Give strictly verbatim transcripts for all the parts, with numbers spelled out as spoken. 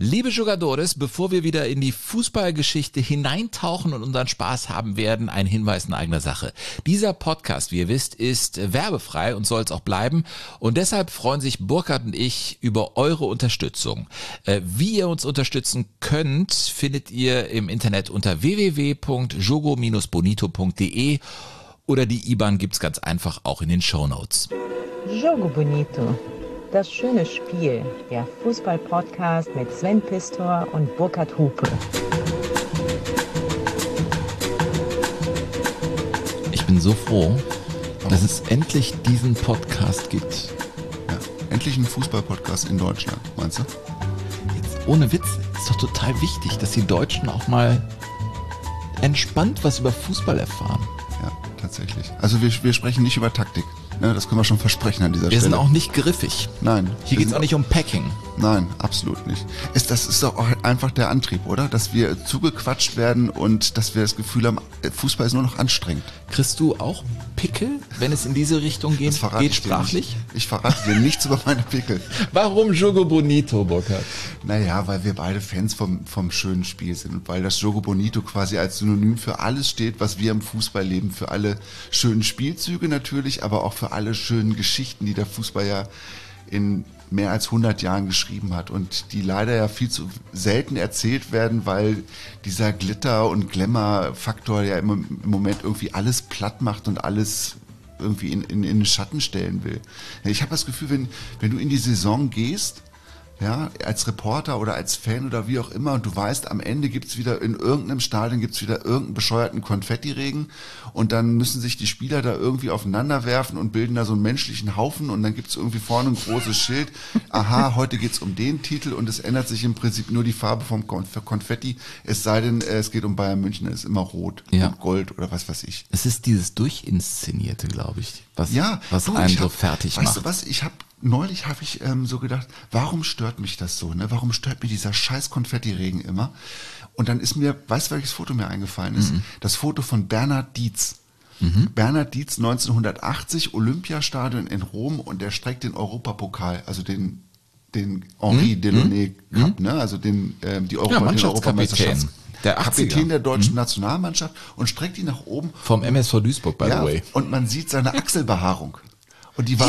Liebe Jugadores, bevor wir wieder in die Fußballgeschichte hineintauchen und unseren Spaß haben werden, ein Hinweis in eigener Sache. Dieser Podcast, wie ihr wisst, ist werbefrei und soll es auch bleiben. Und deshalb freuen sich Burkhard und ich über eure Unterstützung. Wie ihr uns unterstützen könnt, findet ihr im Internet unter w w w punkt jogo Bindestrich bonito punkt de oder die I B A N gibt's ganz einfach auch in den Shownotes. Jogo Bonito. Das schöne Spiel, der Fußball-Podcast mit Sven Pistor und Burkhard Hupe. Ich bin so froh, dass es endlich diesen Podcast gibt. Ja, endlich ein Fußball-Podcast in Deutschland, meinst du? Jetzt ohne Witz, ist doch total wichtig, dass die Deutschen auch mal entspannt was über Fußball erfahren. Ja, tatsächlich. Also wir, wir sprechen nicht über Taktik. Ja, das können wir schon versprechen an dieser wir Stelle. Wir sind auch nicht griffig. Nein. Hier geht es auch nicht um Packing. Nein, absolut nicht. Ist, das ist doch auch einfach der Antrieb, oder? Dass wir zugequatscht werden und dass wir das Gefühl haben, Fußball ist nur noch anstrengend. Kriegst du auch Pickel, wenn es in diese Richtung geht, geht sprachlich? Ich verrate dir nichts über meine Pickel. Warum Jogo Bonito, Burkhard? Naja, weil wir beide Fans vom, vom schönen Spiel sind und weil das Jogo Bonito quasi als Synonym für alles steht, was wir im Fußball leben. Für alle schönen Spielzüge natürlich, aber auch für alle schönen Geschichten, die der Fußball ja in mehr als hundert Jahren geschrieben hat und die leider ja viel zu selten erzählt werden, weil dieser Glitter- und Glamour-Faktor ja im, im Moment irgendwie alles platt macht und alles irgendwie in, in, in den Schatten stellen will. Ich habe das Gefühl, wenn, wenn du in die Saison gehst, ja, als Reporter oder als Fan oder wie auch immer, und du weißt, am Ende gibt's wieder in irgendeinem Stadion gibt's wieder irgendeinen bescheuerten Konfettiregen und dann müssen sich die Spieler da irgendwie aufeinander werfen und bilden da so einen menschlichen Haufen und dann gibt's irgendwie vorne ein großes Schild, aha, heute geht's um den Titel und es ändert sich im Prinzip nur die Farbe vom Konfetti, es sei denn, es geht um Bayern München, es ist immer rot ja. und Gold oder was weiß ich. Es ist dieses Durchinszenierte, glaube ich, was, ja, was du, einen hab, so fertig weißt macht. Du was, ich habe Neulich habe ich ähm, so gedacht, warum stört mich das so? Ne? Warum stört mich dieser scheiß Konfettiregen immer? Und dann ist mir, weißt du, welches Foto mir eingefallen ist? Mhm. Das Foto von Bernhard Dietz. Mhm. Bernhard Dietz neunzehnhundertachtzig, Olympiastadion in Rom und er streckt den Europapokal, also den, den Henri mhm. Delaunay Cup, mhm. ne? also den, ähm, die Europa, ja, den Europameisterschaft. Der Kapitän der deutschen mhm. Nationalmannschaft und streckt ihn nach oben. Vom M S V Duisburg, by ja, the way. Und man sieht seine Achselbehaarung. Und die war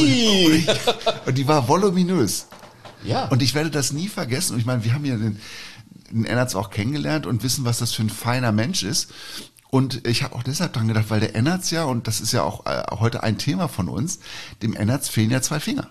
und, und die war voluminös. Ja. Und ich werde das nie vergessen. Und ich meine, wir haben ja den, den Ennertz auch kennengelernt und wissen, was das für ein feiner Mensch ist. Und ich habe auch deshalb dran gedacht, weil der Ennertz ja, und das ist ja auch äh, heute ein Thema von uns, dem Ennertz fehlen ja zwei Finger.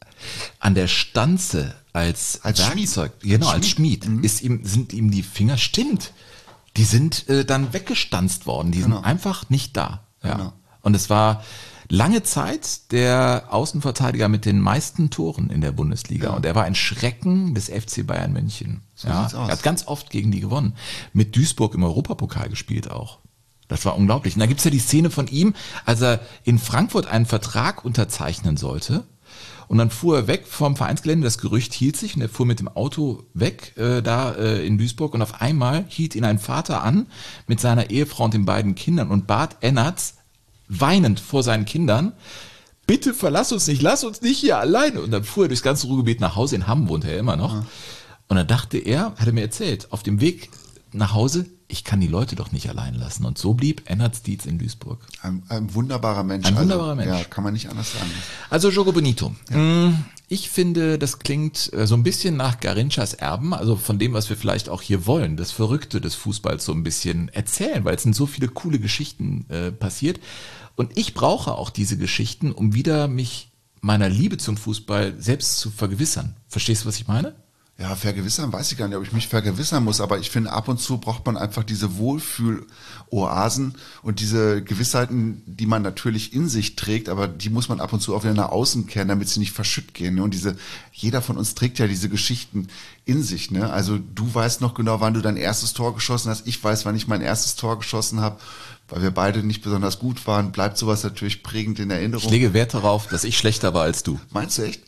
An der Stanze als, als Werkzeug, Schmied. genau, als als Schmied, Schmied, mhm. ist ihm, sind ihm die Finger, stimmt, die sind äh, dann weggestanzt worden, die genau. sind einfach nicht da. Ja. Genau. Und es war lange Zeit der Außenverteidiger mit den meisten Toren in der Bundesliga. Ja. Und er war ein Schrecken des F C Bayern München. So ja. sieht's aus. Er hat ganz oft gegen die gewonnen. Mit Duisburg im Europapokal gespielt auch. Das war unglaublich. Und da gibt's ja die Szene von ihm, als er in Frankfurt einen Vertrag unterzeichnen sollte. Und dann fuhr er weg vom Vereinsgelände, das Gerücht hielt sich und er fuhr mit dem Auto weg, äh, da äh, in Duisburg. Und auf einmal hielt ihn ein Vater an mit seiner Ehefrau und den beiden Kindern und bat Ennertz, weinend vor seinen Kindern, bitte verlass uns nicht, lass uns nicht hier alleine. Und dann fuhr er durchs ganze Ruhrgebiet nach Hause, in Hamm wohnt er immer noch. Ja. Und dann dachte er, hat er mir erzählt, auf dem Weg nach Hause, ich kann die Leute doch nicht allein lassen. Und so blieb Ennertz Dietz in Duisburg. Ein, ein wunderbarer Mensch. Ein wunderbarer also, Mensch. Ja, kann man nicht anders sagen. Also Jogo Bonito. Ja. Ich finde, das klingt so ein bisschen nach Garinchas Erben, also von dem, was wir vielleicht auch hier wollen, das Verrückte des Fußballs so ein bisschen erzählen, weil es sind so viele coole Geschichten äh, passiert. Und ich brauche auch diese Geschichten, um wieder mich meiner Liebe zum Fußball selbst zu vergewissern. Verstehst du, was ich meine? Ja, vergewissern weiß ich gar nicht, ob ich mich vergewissern muss, aber ich finde, ab und zu braucht man einfach diese Wohlfühl-Oasen und diese Gewissheiten, die man natürlich in sich trägt, aber die muss man ab und zu auch wieder nach außen kehren, damit sie nicht verschütt gehen. Und diese, jeder von uns trägt ja diese Geschichten in sich, ne? Also du weißt noch genau, wann du dein erstes Tor geschossen hast, ich weiß, wann ich mein erstes Tor geschossen habe, weil wir beide nicht besonders gut waren, bleibt sowas natürlich prägend in Erinnerung. Ich lege Wert darauf, dass ich schlechter war als du. Meinst du echt?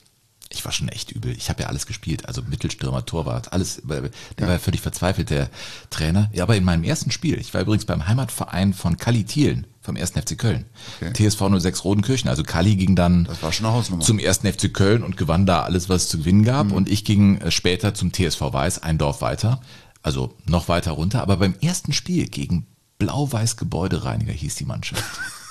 Ich war schon echt übel. Ich habe ja alles gespielt, also Mittelstürmer, Torwart, alles. Der ja. war ja völlig verzweifelt, der Trainer. Ja, aber in meinem ersten Spiel, ich war übrigens beim Heimatverein von Kalli Thielen, vom ersten F C Köln. Okay. T S V null sechs Rodenkirchen. Also Kalli ging dann das war schon eine Hausnummer. Zum ersten F C Köln und gewann da alles, was es zu gewinnen gab. Mhm. Und ich ging später zum T S V Weiß, ein Dorf weiter, also noch weiter runter. Aber beim ersten Spiel gegen Blau-Weiß Gebäudereiniger hieß die Mannschaft.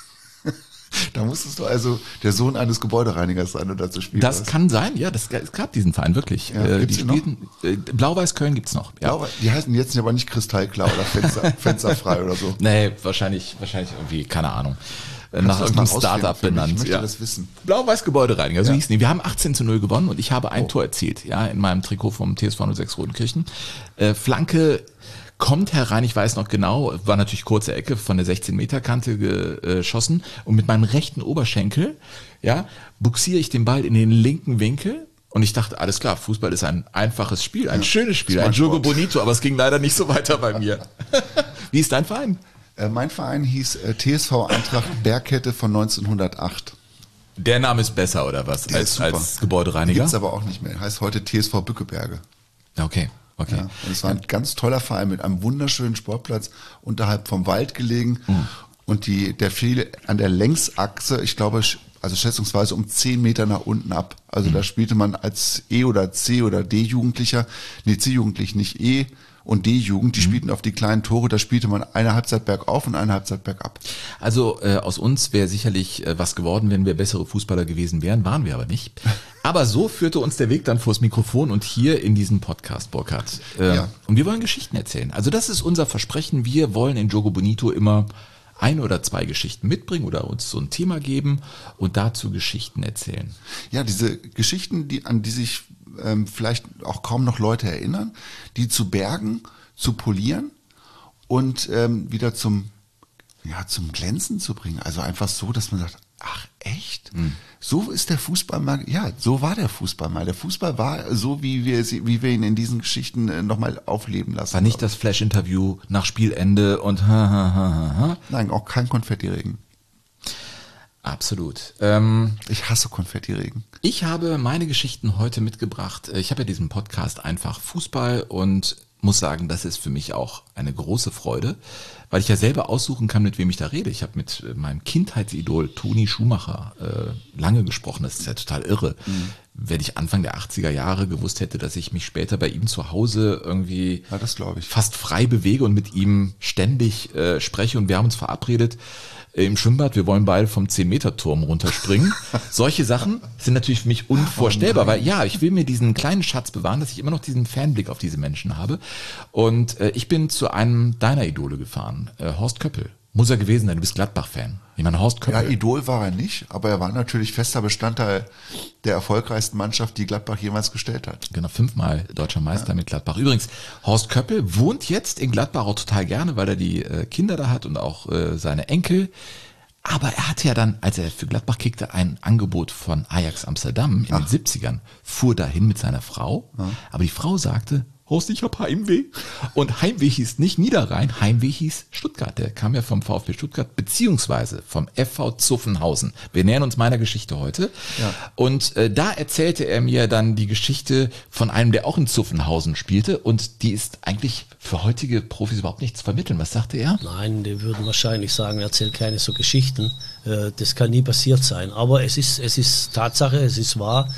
Da musstest du also der Sohn eines Gebäudereinigers sein und dazu spielen. Das hast. Kann sein, ja, das, es gab diesen Verein wirklich. Ja, äh, die spielten, äh, Blau-Weiß Köln gibt's noch. Ja. Blau, die heißen jetzt aber nicht Kristallklar oder Fenster, Fensterfrei oder so. Nee, wahrscheinlich, wahrscheinlich irgendwie, keine Ahnung. Kannst nach irgendeinem Start-up benannt. Ich möchte ja. das wissen. Blau-Weiß Gebäudereiniger, so ja. hießen die. Wir haben achtzehn zu null gewonnen und ich habe ein oh. Tor erzielt, ja, in meinem Trikot vom T S V null sechs Rodenkirchen. Äh, Flanke kommt herein, ich weiß noch genau, war natürlich kurze Ecke von der sechzehn Meter Kante geschossen und mit meinem rechten Oberschenkel, ja, buxiere ich den Ball in den linken Winkel und ich dachte, alles klar, Fußball ist ein einfaches Spiel, ein ja, schönes Spiel, ein Jogo Bonito, aber es ging leider nicht so weiter bei mir. Wie ist dein Verein? Äh, mein Verein hieß äh, T S V Eintracht Bergkette von neunzehnhundertacht. Der Name ist besser oder was, Der als, als Gebäudereiniger? Gibt's aber auch nicht mehr, heißt heute T S V Bückeberge. Okay. Okay. Ja, und es war ein ganz toller Verein mit einem wunderschönen Sportplatz unterhalb vom Wald gelegen mhm. und die, der fiel an der Längsachse, ich glaube, also schätzungsweise um zehn Meter nach unten ab. Also mhm. da spielte man als E- oder C- oder D-Jugendlicher, nee, C-Jugendlich, nicht E- und D-Jugend, die mhm. spielten auf die kleinen Tore, da spielte man eine Halbzeit bergauf und eine Halbzeit bergab. Also äh, aus uns wäre sicherlich äh, was geworden, wenn wir bessere Fußballer gewesen wären, waren wir aber nicht. Aber so führte uns der Weg dann vors Mikrofon und hier in diesen Podcast, Burkhard. Äh, ja. Und wir wollen Geschichten erzählen. Also das ist unser Versprechen, wir wollen in Jogo Bonito immer ein oder zwei Geschichten mitbringen oder uns so ein Thema geben und dazu Geschichten erzählen. Ja, diese Geschichten, die an die sich ähm, vielleicht auch kaum noch Leute erinnern, die zu bergen, zu polieren und ähm, wieder zum, ja, zum Glänzen zu bringen. Also einfach so, dass man sagt, ach echt? Mhm. So ist der Fußball mal, ja, so war der Fußball mal. Der Fußball war so, wie wir, wie wir ihn in diesen Geschichten nochmal aufleben lassen. War nicht das Flash-Interview nach Spielende und ha, ha, ha, ha. Nein, auch kein Konfettiregen. Absolut. Ähm, ich hasse Konfettiregen. Ich habe meine Geschichten heute mitgebracht. Ich habe ja diesen Podcast einfach Fußball und muss sagen, das ist für mich auch eine große Freude, weil ich ja selber aussuchen kann, mit wem ich da rede. Ich habe mit meinem Kindheitsidol Toni Schumacher äh, lange gesprochen. Das ist ja total irre. Mhm. Wenn ich Anfang der achtziger Jahre gewusst hätte, dass ich mich später bei ihm zu Hause irgendwie ja, das glaube ich. fast frei bewege und mit ihm ständig äh, spreche und wir haben uns verabredet, im Schwimmbad, wir wollen beide vom zehn-Meter-Turm runterspringen. Solche Sachen sind natürlich für mich unvorstellbar, weil ja, ich will mir diesen kleinen Schatz bewahren, dass ich immer noch diesen Fanblick auf diese Menschen habe. Und äh, ich bin zu einem deiner Idole gefahren, äh, Horst Köppel. Muss er gewesen sein, du bist Gladbach-Fan. Ich meine, Horst Köppel. Ja, Idol war er nicht, aber er war natürlich fester Bestandteil der erfolgreichsten Mannschaft, die Gladbach jemals gestellt hat. Genau, fünfmal deutscher Meister ja. mit Gladbach. Übrigens, Horst Köppel wohnt jetzt in Gladbach auch total gerne, weil er die äh, Kinder da hat und auch äh, seine Enkel. Aber er hatte ja dann, als er für Gladbach kickte, ein Angebot von Ajax Amsterdam in Ach. den siebzigern, fuhr dahin mit seiner Frau. Ja. Aber die Frau sagte, Horst, ich hab Heimweh. Und Heimweh hieß nicht Niederrhein, Heimweh hieß Stuttgart. Der kam ja vom VfB Stuttgart, beziehungsweise vom F V Zuffenhausen. Wir nähern uns meiner Geschichte heute. Ja. Und äh, da erzählte er mir dann die Geschichte von einem, der auch in Zuffenhausen spielte. Und die ist eigentlich für heutige Profis überhaupt nichts vermitteln. Was sagte er? Nein, die würden wahrscheinlich sagen, er erzählt keine so Geschichten. Äh, das kann nie passiert sein. Aber es ist, es ist Tatsache, es ist wahr.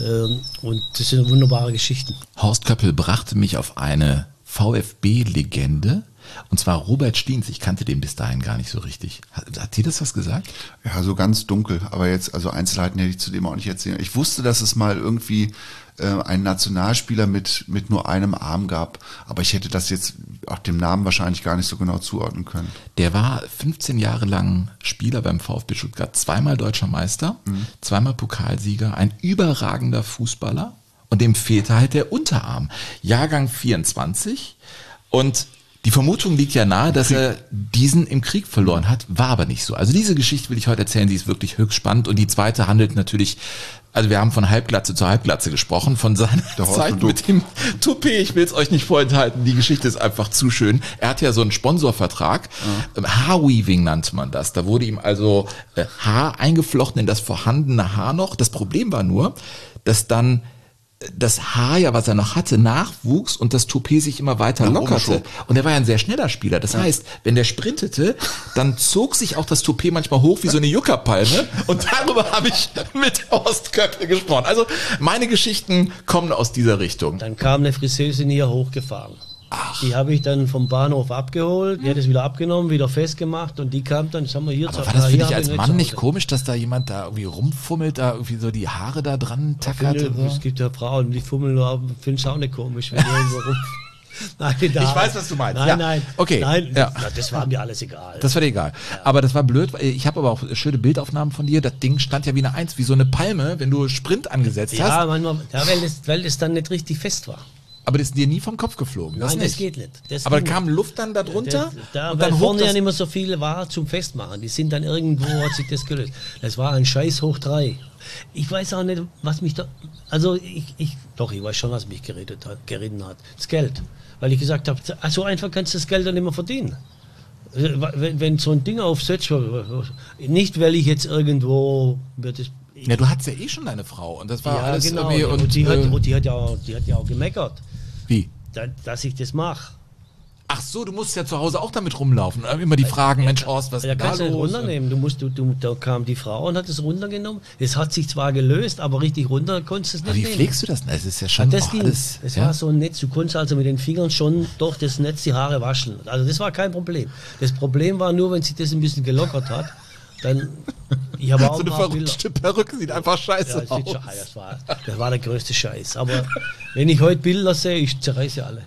Und das sind wunderbare Geschichten. Horst Köppel brachte mich auf eine VfB-Legende, und zwar Robert Stiens. Ich kannte den bis dahin gar nicht so richtig. Hat, hat dir das was gesagt? Ja, so ganz dunkel. Aber jetzt, also Einzelheiten hätte ich zu dem auch nicht erzählen. Ich wusste, dass es mal irgendwie äh, einen Nationalspieler mit, mit nur einem Arm gab. Aber ich hätte das jetzt auch dem Namen wahrscheinlich gar nicht so genau zuordnen können. Der war fünfzehn Jahre lang Spieler beim VfB Stuttgart. Zweimal deutscher Meister, mhm. zweimal Pokalsieger, ein überragender Fußballer. Und dem fehlte halt der Unterarm. Jahrgang vierundzwanzig. Und die Vermutung liegt ja nahe, dass er diesen im Krieg verloren hat, war aber nicht so. Also diese Geschichte will ich heute erzählen, die ist wirklich höchst spannend. Und die zweite handelt natürlich, also wir haben von Halbglatze zu Halbglatze gesprochen, von seiner Zeit mit dem Toupet. Ich will es euch nicht vorenthalten, die Geschichte ist einfach zu schön. Er hat ja so einen Sponsorvertrag, ja. Haarweaving nannte man das. Da wurde ihm also äh, Haar eingeflochten in das vorhandene Haar noch. Das Problem war nur, dass dann das Haar ja, was er noch hatte, nachwuchs und das Toupet sich immer weiter Nach oben lockerte. schob. Und er war ja ein sehr schneller Spieler. Das heißt, wenn der sprintete, dann zog sich auch das Toupet manchmal hoch wie so eine Juckerpalme. Und darüber habe ich mit Horst Köppel gesprochen. Also meine Geschichten kommen aus dieser Richtung. Dann kam eine Friseusin hier hochgefahren. Ach. Die habe ich dann vom Bahnhof abgeholt, die hat es wieder abgenommen, wieder festgemacht und die kam dann, sagen wir hier, Aber zu- war das na, für hier dich habe als ich Mann zu nicht Hause. komisch, dass da jemand da irgendwie rumfummelt, da irgendwie so die Haare da dran Ich tackert? finde, es gibt ja Frauen, die fummeln, aber finde ich auch nicht komisch, wenn die irgendwo rum. Nein, da, Ich weiß, was du meinst. Nein, Ja. nein. Okay. Nein, Ja. na, das war mir alles egal. Das war dir egal. Aber das war blöd. weil Ich habe aber auch schöne Bildaufnahmen von dir. Das Ding stand ja wie eine Eins, wie so eine Palme, wenn du Sprint angesetzt ja, hast. manchmal, ja, weil, das, weil das dann nicht richtig fest war. Aber das ist dir nie vom Kopf geflogen. Das Nein, nicht. das geht nicht. Das aber ging kam nicht. Luft dann da drunter? Da, und weil dann hoch vorne ja das, nicht mehr so viel war zum Festmachen. Die sind dann irgendwo, hat sich das gelöst. Das war ein Scheiß hoch drei. Ich weiß auch nicht, was mich da. Also, ich, ich doch, ich weiß schon, was mich geredet hat, geritten hat. Das Geld. Weil ich gesagt habe, so einfach kannst du das Geld dann nicht mehr verdienen. Wenn, wenn so ein Ding aufsetzt, nicht weil ich jetzt irgendwo. Wird das, ja, du hattest ja eh schon deine Frau. Und das war ja, alles genau. irgendwie. Und, Und, die, hat, äh, und die, hat ja, auch- die hat ja auch gemeckert, wie? da, dass ich das mache. Ach so, du musst ja zu Hause auch damit rumlaufen. Und immer die Fragen, Mensch, Horst, was ist Ja, denn da kannst du nicht los? runternehmen. Du musst, du, du, da kam die Frau und hat es runtergenommen. Es hat sich zwar gelöst, aber richtig runter konntest du es nicht Aber wie nehmen. pflegst du das denn? Es ist ja Ja, schon das auch ging. alles. Es ja? war so ein Netz. Du konntest also mit den Fingern schon durch das Netz die Haare waschen. Also das war kein Problem. Das Problem war nur, wenn sich das ein bisschen gelockert hat, dann. Ich habe auch so eine ein paar Bilder- verrutschte Perücke sieht einfach scheiße Ja, das, aus. sieht schon, das, war, das war der größte Scheiß. Aber wenn ich heute Bilder sehe, ich zerreiße alle.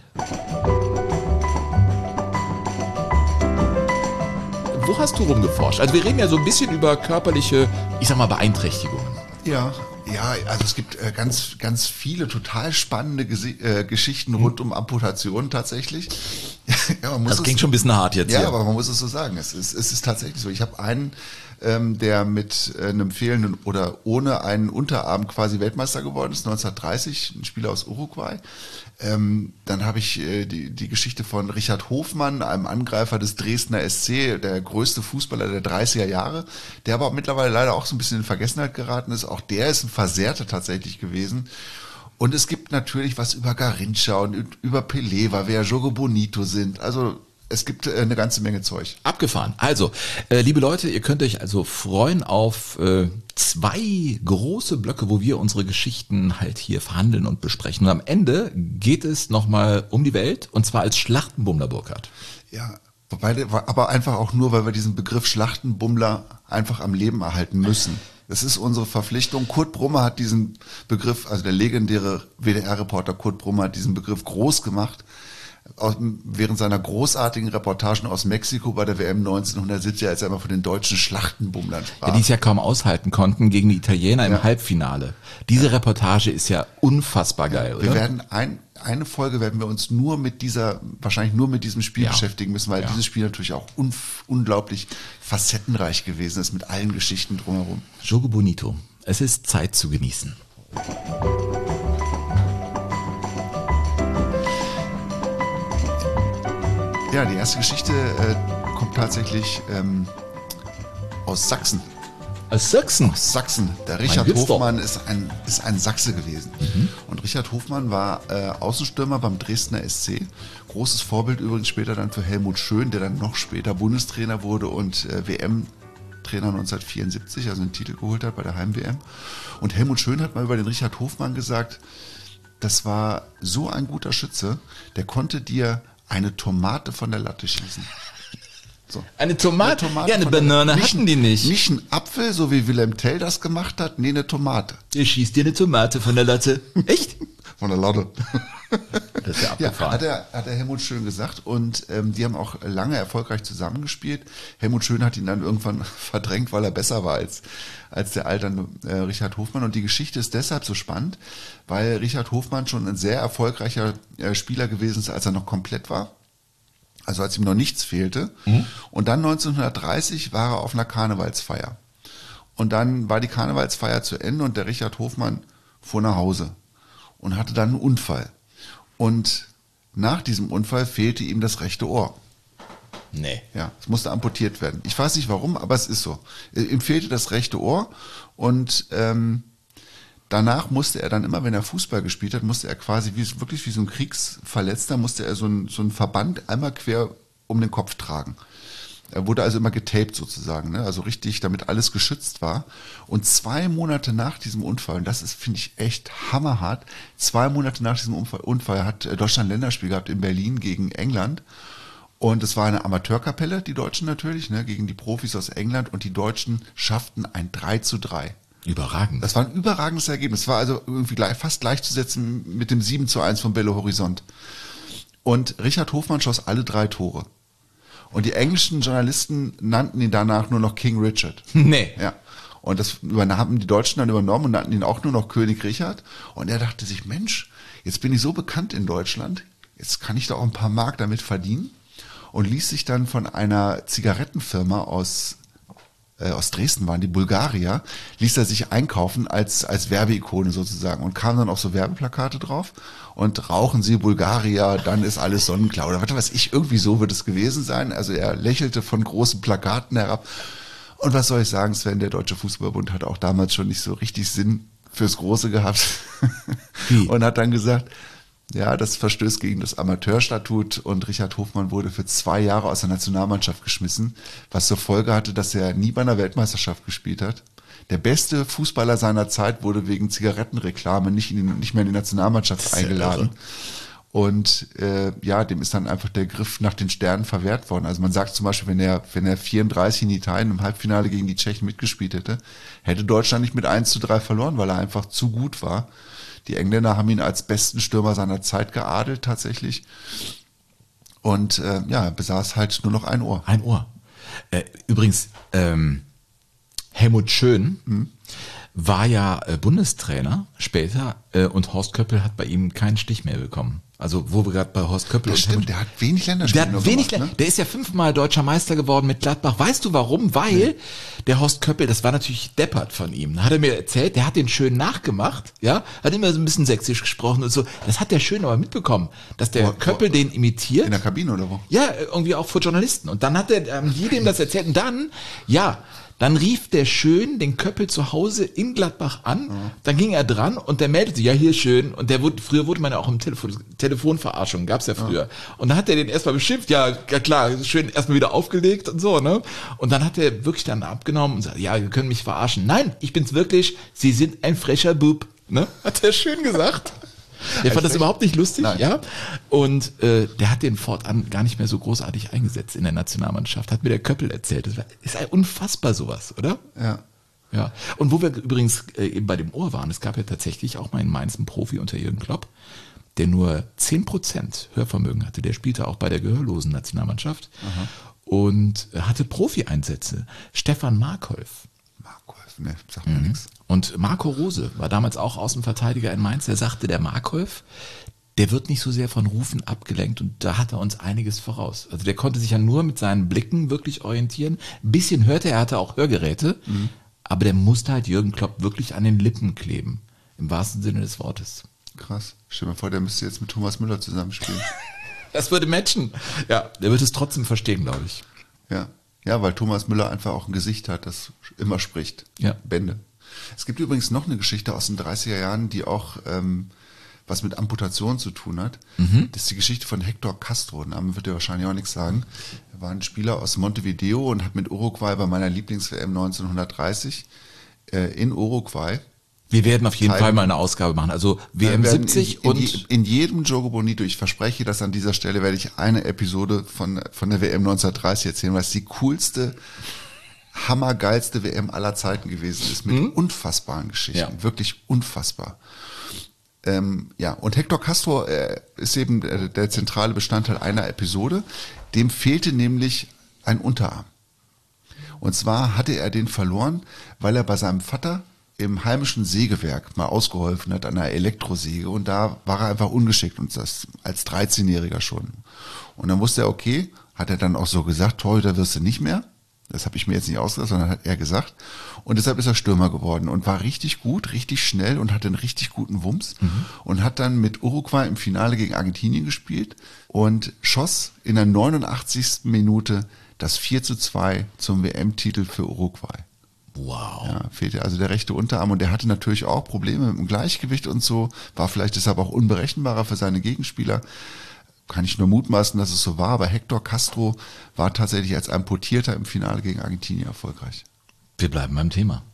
Wo hast du rumgeforscht? Also wir reden ja so ein bisschen über körperliche, ich sag mal, Beeinträchtigungen. Ja, ja, also es gibt äh, ganz, ganz viele total spannende Gesi äh, Geschichten rund um Amputationen tatsächlich. ja, man muss Das es- klingt schon ein bisschen hart jetzt Ja, hier. aber man muss es so sagen. Es ist, es ist tatsächlich so. Ich habe einen, ähm, der mit äh, einem fehlenden oder ohne einen Unterarm quasi Weltmeister geworden ist, neunzehnhundertdreißig, ein Spieler aus Uruguay. Ähm, dann habe ich äh, die, die Geschichte von Richard Hofmann, einem Angreifer des Dresdner S C, der größte Fußballer der dreißiger Jahre, der aber mittlerweile leider auch so ein bisschen in Vergessenheit geraten ist. Auch der ist ein Versehrter tatsächlich gewesen. Und es gibt natürlich was über Garincha und über Pelé, weil wir ja Jogo Bonito sind. Also es gibt äh, eine ganze Menge Zeug. Abgefahren. Also, äh, liebe Leute, ihr könnt euch also freuen auf äh, zwei große Blöcke, wo wir unsere Geschichten halt hier verhandeln und besprechen. Und am Ende geht es nochmal um die Welt und zwar als Schlachtenbummler, Burkhard. Ja, wobei, der- aber einfach auch nur, weil wir diesen Begriff Schlachtenbummler einfach am Leben erhalten müssen. Das ist unsere Verpflichtung. Kurt Brummer hat diesen Begriff, also der legendäre W D R-Reporter Kurt Brummer hat diesen Begriff groß gemacht. Aus, während seiner großartigen Reportagen aus Mexiko bei der W M neunzehnhundertsiebzig, als er immer von den deutschen Schlachtenbummlern sprach. Ja, die es ja kaum aushalten konnten gegen die Italiener im Ja. Halbfinale. Diese Reportage ist ja unfassbar geil, Wir oder? werden ein, eine Folge werden wir uns nur mit dieser, wahrscheinlich nur mit diesem Spiel Ja. beschäftigen müssen, weil Ja. dieses Spiel natürlich auch unf, unglaublich facettenreich gewesen ist mit allen Geschichten drumherum. Jogo Bonito. Es ist Zeit zu genießen. Ja, die erste Geschichte äh, kommt tatsächlich ähm, aus Sachsen. Aus Sachsen. Aus Sachsen. Der Richard Hipster. Hofmann ist ein, ist ein Sachse gewesen. Und Richard Hofmann war äh, Außenstürmer beim Dresdner S C. Großes Vorbild übrigens später dann für Helmut Schön, der dann noch später Bundestrainer wurde und äh, W M-Trainer neunzehnhundertvierundsiebzig, also einen Titel geholt hat bei der Heim-W M. Und Helmut Schön hat mal über den Richard Hofmann gesagt, das war so ein guter Schütze, der konnte dir eine Tomate von der Latte schießen. So. Eine Tomate? Ja, eine von der- Banane nicht hatten die nicht. Nicht ein Apfel, so wie Wilhelm Tell das gemacht hat, nee, eine Tomate. Ihr schießt dir eine Tomate von der Latte. Echt? Von der Latte. Das ist ja Ja, abgefahren. hat er, hat er Helmut Schön gesagt und ähm, die haben auch lange erfolgreich zusammengespielt. Helmut Schön hat ihn dann irgendwann verdrängt, weil er besser war als, als der alternde äh, Richard Hofmann. Und die Geschichte ist deshalb so spannend, weil Richard Hofmann schon ein sehr erfolgreicher äh, Spieler gewesen ist, als er noch komplett war. Also als ihm noch nichts fehlte. Mhm. Und dann neunzehnhundertdreißig war er auf einer Karnevalsfeier. Und dann war die Karnevalsfeier zu Ende und der Richard Hofmann fuhr nach Hause und hatte dann einen Unfall. Und nach diesem Unfall fehlte ihm das rechte Ohr. Nee. Ja, es musste amputiert werden. Ich weiß nicht warum, aber es ist so. Ihm fehlte das rechte Ohr und ähm, danach musste er dann immer, wenn er Fußball gespielt hat, musste er quasi wie, wirklich wie so ein Kriegsverletzter, musste er so ein, so ein Verband einmal quer um den Kopf tragen. Er wurde also immer getaped sozusagen, ne? Also richtig, damit alles geschützt war. Und zwei Monate nach diesem Unfall, und das ist, finde ich, echt hammerhart, zwei Monate nach diesem Unfall, Unfall hat Deutschland ein Länderspiel gehabt in Berlin gegen England. Und es war eine Amateurkapelle, die Deutschen natürlich, ne, gegen die Profis aus England. Und die Deutschen schafften ein drei zu drei. Überragend. Das war ein überragendes Ergebnis. Es war also irgendwie gleich, fast gleichzusetzen mit dem sieben zu eins von Belo Horizont. Und Richard Hofmann schoss alle drei Tore. Und die englischen Journalisten nannten ihn danach nur noch King Richard. Nee. Ja. Und das haben die Deutschen dann übernommen und nannten ihn auch nur noch König Richard. Und er dachte sich, Mensch, jetzt bin ich so bekannt in Deutschland, jetzt kann ich da auch ein paar Mark damit verdienen. Und ließ sich dann von einer Zigarettenfirma aus, äh, aus Dresden, waren die Bulgaria, ließ er sich einkaufen als, als Werbeikone sozusagen. Und kamen dann auch so Werbeplakate drauf. Und rauchen Sie Bulgaria, dann ist alles sonnenklar. Oder was weiß ich, irgendwie so wird es gewesen sein. Also er lächelte von großen Plakaten herab. Und was soll ich sagen, Sven, der Deutsche Fußballbund hat auch damals schon nicht so richtig Sinn fürs Große gehabt. Wie? Und hat dann gesagt, ja, das verstößt gegen das Amateurstatut und Richard Hofmann wurde für zwei Jahre aus der Nationalmannschaft geschmissen, was zur Folge hatte, dass er nie bei einer Weltmeisterschaft gespielt hat. Der beste Fußballer seiner Zeit wurde wegen Zigarettenreklame nicht, in, nicht mehr in die Nationalmannschaft eingeladen. Und äh, ja, dem ist dann einfach der Griff nach den Sternen verwehrt worden. Also man sagt zum Beispiel, wenn er, wenn er vierunddreißig in Italien im Halbfinale gegen die Tschechen mitgespielt hätte, hätte Deutschland nicht mit eins zu drei verloren, weil er einfach zu gut war. Die Engländer haben ihn als besten Stürmer seiner Zeit geadelt tatsächlich. Und äh, ja, besaß halt nur noch ein Ohr. Ein Ohr. Äh, übrigens, ähm, Helmut Schön hm. war ja äh, Bundestrainer später äh, und Horst Köppel hat bei ihm keinen Stich mehr bekommen. Also wo wir gerade bei Horst Köppel... Das stimmt, der hat wenig Länderspiele Der hat wenig gemacht, ne? Der ist ja fünfmal deutscher Meister geworden mit Gladbach. Weißt du warum? Weil nee. der Horst Köppel, das war natürlich deppert von ihm. Da hat er mir erzählt, der hat den Schön nachgemacht, ja, hat immer so ein bisschen sächsisch gesprochen und so. Das hat der Schön aber mitbekommen, dass der wo, Köppel wo, den imitiert. In der Kabine oder wo? Ja, irgendwie auch vor Journalisten. Und dann hat er ähm, jedem das erzählt. Und dann, ja... Dann rief der Schön den Köppel zu Hause in Gladbach an, ja. Dann ging er dran und der meldete, ja hier Schön, und der wurde, früher wurde man ja auch im Telefon, Telefonverarschung, gab's ja früher. Ja. Und dann hat er den erstmal beschimpft, ja, ja klar, Schön erstmal wieder aufgelegt und so, ne? Und dann hat er wirklich dann abgenommen und sagt, ja, Sie können mich verarschen. Nein, ich bin's wirklich, Sie sind ein frecher Bub, ne? Hat er schön gesagt. Der fand das überhaupt nicht lustig, Nein. ja. Und äh, der hat den fortan gar nicht mehr so großartig eingesetzt in der Nationalmannschaft. Hat mir der Köppel erzählt. Das war, ist ja unfassbar sowas, oder? Ja. Ja. Und wo wir übrigens äh, eben bei dem Ohr waren, es gab ja tatsächlich auch mal in Mainz einen Profi unter Jürgen Klopp, der nur zehn Prozent Hörvermögen hatte. Der spielte auch bei der gehörlosen Nationalmannschaft. Aha. Und hatte Profi-Einsätze. Stefan Markholf. Markholf, ne, sagt mir mhm. nichts. Und Marco Rose war damals auch Außenverteidiger in Mainz. Der sagte, der Markholf, der wird nicht so sehr von Rufen abgelenkt und da hat er uns einiges voraus. Also der konnte sich ja nur mit seinen Blicken wirklich orientieren. Ein bisschen hörte er, hatte auch Hörgeräte, mhm. aber der musste halt Jürgen Klopp wirklich an den Lippen kleben. Im wahrsten Sinne des Wortes. Krass. Stell dir mal vor, der müsste jetzt mit Thomas Müller zusammenspielen. Das würde matchen. Ja, der wird es trotzdem verstehen, glaube ich. Ja. Ja, weil Thomas Müller einfach auch ein Gesicht hat, das immer spricht. Ja. Bände. Es gibt übrigens noch eine Geschichte aus den dreißiger Jahren, die auch ähm, was mit Amputation zu tun hat. Mhm. Das ist die Geschichte von Hector Castro. Namen wird dir wahrscheinlich auch nichts sagen. Er war ein Spieler aus Montevideo und hat mit Uruguay bei meiner Lieblings-W M neunzehnhundertdreißig äh, in Uruguay. Wir werden auf jeden Teil, Fall mal eine Ausgabe machen. Also W M siebzig in, in, und... Je, in jedem Jogo Bonito, ich verspreche das an dieser Stelle, werde ich eine Episode von, von der W M neunzehnhundertdreißig erzählen, weil es die coolste... hammergeilste W M aller Zeiten gewesen ist, mit mhm. unfassbaren Geschichten, ja. Wirklich unfassbar. Ähm, ja, und Hector Castro äh, ist eben der, der zentrale Bestandteil einer Episode, dem fehlte nämlich ein Unterarm. Und zwar hatte er den verloren, weil er bei seinem Vater im heimischen Sägewerk mal ausgeholfen hat an einer Elektrosäge und da war er einfach ungeschickt und das als dreizehnjähriger schon. Und dann wusste er, okay, hat er dann auch so gesagt, Torhüter wirst du nicht mehr. Das habe ich mir jetzt nicht ausgedacht, sondern hat er gesagt. Und deshalb ist er Stürmer geworden und war richtig gut, richtig schnell und hatte einen richtig guten Wumms mhm. und hat dann mit Uruguay im Finale gegen Argentinien gespielt und schoss in der neunundachtzigsten Minute das vier zu zwei zum W M-Titel für Uruguay. Wow. Ja, fehlte also der rechte Unterarm und der hatte natürlich auch Probleme mit dem Gleichgewicht und so, war vielleicht deshalb auch unberechenbarer für seine Gegenspieler. Kann ich nur mutmaßen, dass es so war, aber Hector Castro war tatsächlich als Amputierter im Finale gegen Argentinien erfolgreich. Wir bleiben beim Thema.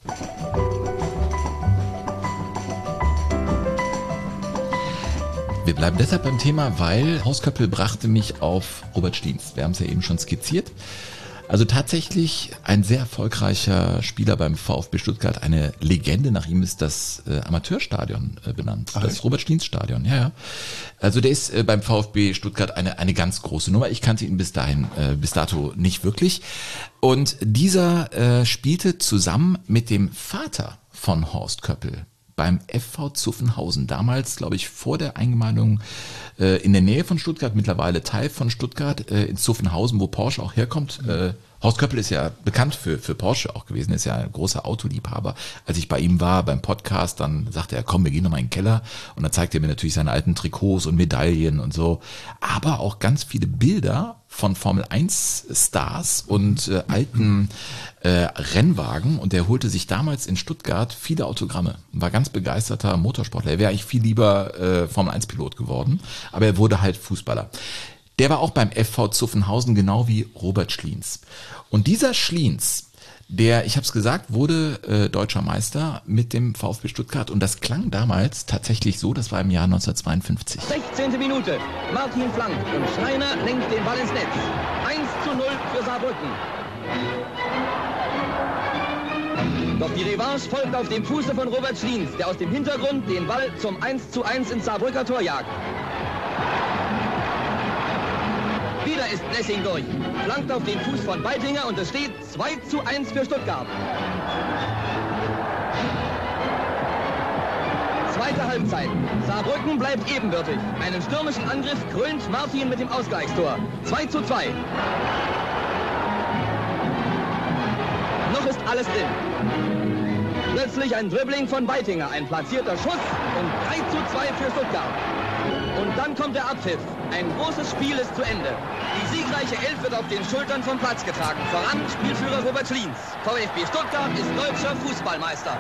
Wir bleiben deshalb beim Thema, weil Horst Köppel brachte mich auf Robert Stiens. Wir haben es ja eben schon skizziert. Also tatsächlich ein sehr erfolgreicher Spieler beim VfB Stuttgart, eine Legende. Nach ihm ist das äh, Amateurstadion äh, benannt, Ach, das Robert-Stiens-Stadion. Ja, ja. Also der ist äh, beim VfB Stuttgart eine eine ganz große Nummer. Ich kannte ihn bis dahin, äh, bis dato nicht wirklich. Und dieser äh, spielte zusammen mit dem Vater von Horst Köppel beim F V Zuffenhausen, damals, glaube ich, vor der Eingemeindung äh, in der Nähe von Stuttgart, mittlerweile Teil von Stuttgart, äh, in Zuffenhausen, wo Porsche auch herkommt. Äh, Horst Köppel ist ja bekannt für, für Porsche auch gewesen, ist ja ein großer Autoliebhaber. Als ich bei ihm war beim Podcast, dann sagte er, komm, wir gehen nochmal in den Keller. Und dann zeigte er mir natürlich seine alten Trikots und Medaillen und so. Aber auch ganz viele Bilder von Formel eins Stars und äh, alten äh, Rennwagen. Und er holte sich damals in Stuttgart viele Autogramme. War ganz begeisterter Motorsportler. Er wäre eigentlich viel lieber äh, Formel eins Pilot geworden. Aber er wurde halt Fußballer. Der war auch beim F V Zuffenhausen, genau wie Robert Schliens. Und dieser Schliens, der, ich habe es gesagt, wurde äh, deutscher Meister mit dem VfB Stuttgart. Und das klang damals tatsächlich so, das war im Jahr neunzehnhundertzweiundfünfzig. sechzehnte Minute, Martin flankt und Schreiner lenkt den Ball ins Netz. eins zu null für Saarbrücken. Doch die Revanche folgt auf dem Fuße von Robert Schliens, der aus dem Hintergrund den Ball zum eins zu eins ins Saarbrücker Tor jagt. Wieder ist Lessing durch, flankt auf den Fuß von Beitinger und es steht zwei zu eins für Stuttgart. Zweite Halbzeit. Saarbrücken bleibt ebenbürtig. Einen stürmischen Angriff krönt Martin mit dem Ausgleichstor. zwei zu zwei. Noch ist alles drin. Plötzlich ein Dribbling von Beitinger, ein platzierter Schuss und drei zu zwei für Stuttgart. Und dann kommt der Abpfiff. Ein großes Spiel ist zu Ende. Die siegreiche Elf wird auf den Schultern vom Platz getragen. Voran Spielführer Robert Schliens. VfB Stuttgart ist deutscher Fußballmeister.